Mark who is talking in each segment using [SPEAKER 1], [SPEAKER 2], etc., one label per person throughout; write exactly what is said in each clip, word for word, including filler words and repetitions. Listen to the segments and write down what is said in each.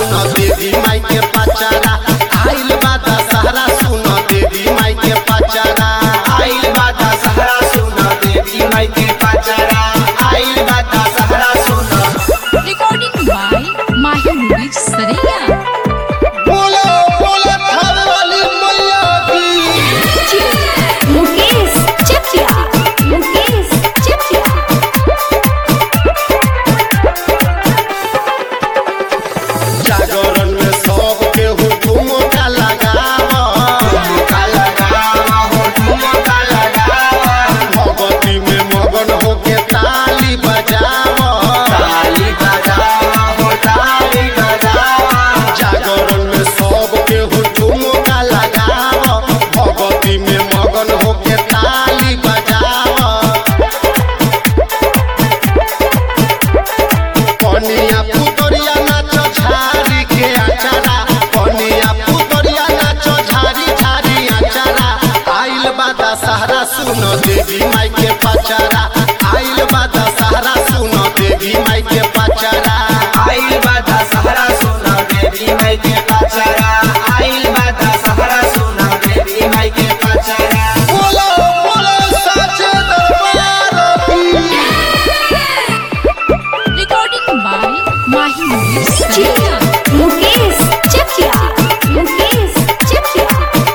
[SPEAKER 1] सुनो देवी माई के पचारा आइल बा दशहरा सुनो देवी माई के पचारा
[SPEAKER 2] आइल बा दशहरा सुनो देवी माई के पचारा आइल बा दशहरा सुनो।
[SPEAKER 3] Recording by Mahi movies Saraiya.
[SPEAKER 1] बोलो बोलो थावे वाली मैया की
[SPEAKER 3] मुकेश चकिया मुकेश चकिया।
[SPEAKER 1] जागरण में सब केहू ठुमका लगावा
[SPEAKER 2] ठुमका लगावा हो ठुमका लगावा
[SPEAKER 1] भगवती में मगन होके ताली बजावा
[SPEAKER 2] ताली बजावा हो ताली बजावा
[SPEAKER 1] जागरण में सब केहू ठुमका लगावा भगवती में मगन होके ताली बजावा कनिया पुतरिया नाचो झारी के अचारा कनिया पुतरिया नाचो झारी झारी अचारा आइल बा दशहरा सुनो देवी माई के पचारा आइल बा दशहरा सुनो देवी माई के पचारा
[SPEAKER 2] आइल बा दशहरा सुनो देवी माई के पचारा आइल बा दशहरा सुनो देवी माई के पचारा।
[SPEAKER 1] बोलो बोलो साचे दरबार की
[SPEAKER 3] recording by Mahi movies Saraiya. Mukesh Chakiya Mukesh Chakiya.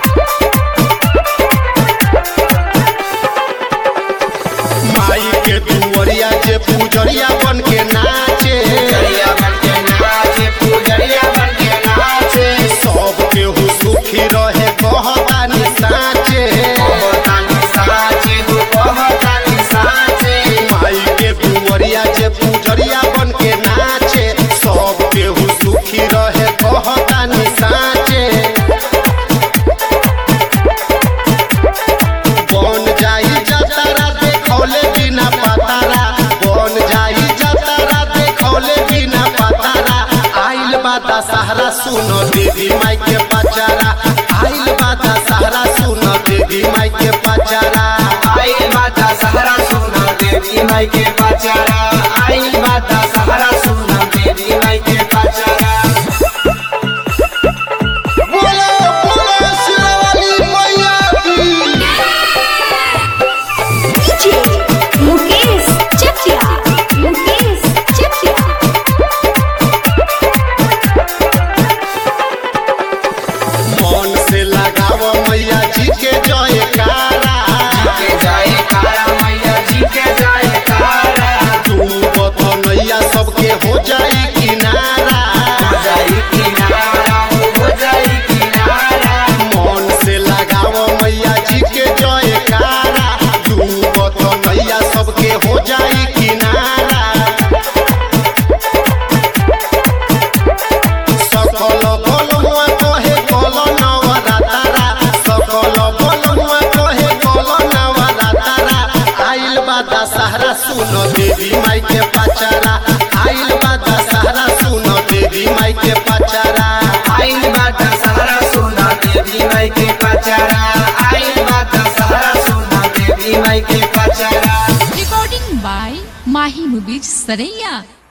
[SPEAKER 1] माई के दुवरिया जे पूजरिया बन के नाचे
[SPEAKER 2] पुजरिया बन के नाचे पुजरिया बन के नाचे
[SPEAKER 1] सब केहू सुखी रहे कहतानी साचे
[SPEAKER 2] बहुतानी साचे हो बहुतानी साचे
[SPEAKER 1] माई के दुवरिया जे पूजरिया बन के नाचे सब केहू सुखी रहे कहतानी साचे बन जाई जतारा देखौले बिना पतारा बन जाई जतारा देखौले बिना पतारा आइल बा दशहरा सुनो देवी माई के पचारा आइल बा दशहरा सुनो देवी माई के पचारा
[SPEAKER 2] आइल बा दशहरा सुनो देवी माई के पचारा आइल बा दशहरा सुनो देवी माई के पचारा।
[SPEAKER 1] बोलो बोलो शेरावाली मैया की
[SPEAKER 3] मुकेश चकिया मुकेश चकिया।
[SPEAKER 1] मन से लगाव मैया जी के जयकारा
[SPEAKER 2] के जाए कारा मैया जी के जाए कारा
[SPEAKER 1] तू बतो नैया सबके हो जाई किनारा
[SPEAKER 2] हो जाई किनारा हो जाई किनारा
[SPEAKER 1] मन से लगाव मैया जी के जयकारा तू बतो नैया सबके हो जाई किनारा सकल बलुआ कहे कल नवरातारा सकल बलुआ कहे कल नवरातारा आइल बा दशहरा सुनो देवी माई के पचारा आइल बा दशहरा सुनो देवी माई के पचारा
[SPEAKER 2] आइल बा दशहरा सुनो देवी माई के पचारा आइल बा दशहरा सुनो देवी माई के पचारा।
[SPEAKER 3] Recording by Mahi movies Saraiya.